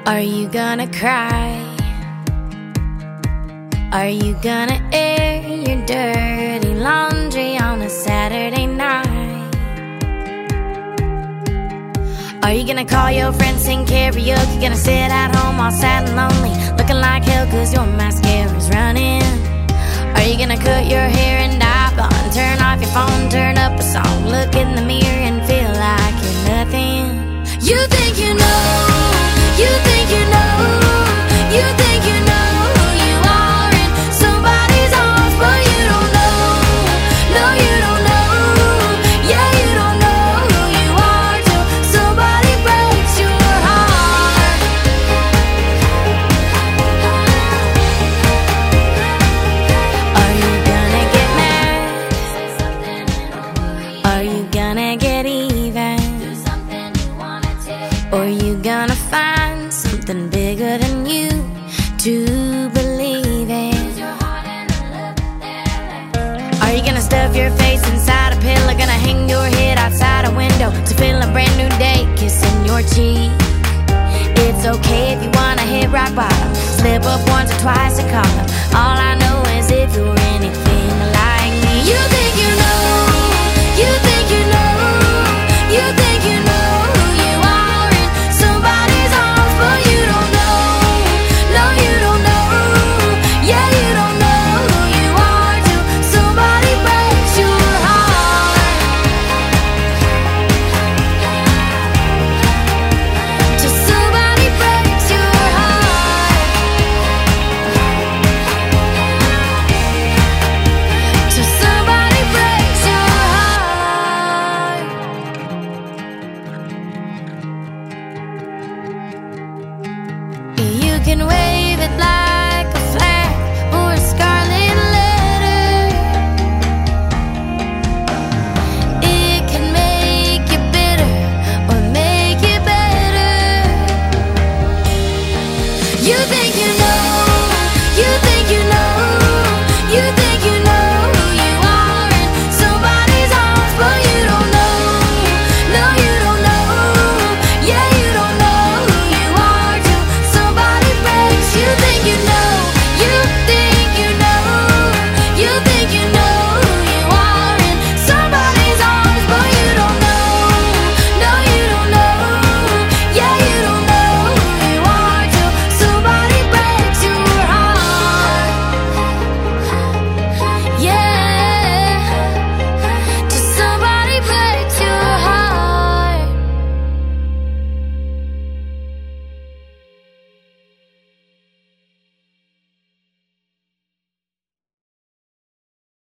Are you gonna cry? Are you gonna air your dirty laundry on a Saturday night? Are you gonna call your friends, sing karaoke? Gonna sit at home all sad and lonely, looking like hell cause your mascara's running? Are you gonna cut your hair and dye blonde, turn off your phone, turn up a song, look in the mirror and feel like you're nothing? You think you know, you think you know, you think you know who you are in somebody's arms, but you don't know, no you don't know, yeah you don't know who you are till somebody breaks your heart. Are you gonna get mad? Are you gonna get even? Or you gonna find something bigger than you to believe in? Are you gonna stuff your face inside a pillow? Gonna hang your head outside a window to feel a brand new day kissing your cheek? It's okay if you wanna hit rock bottom, slip up once or twice and call them. All I know is if you're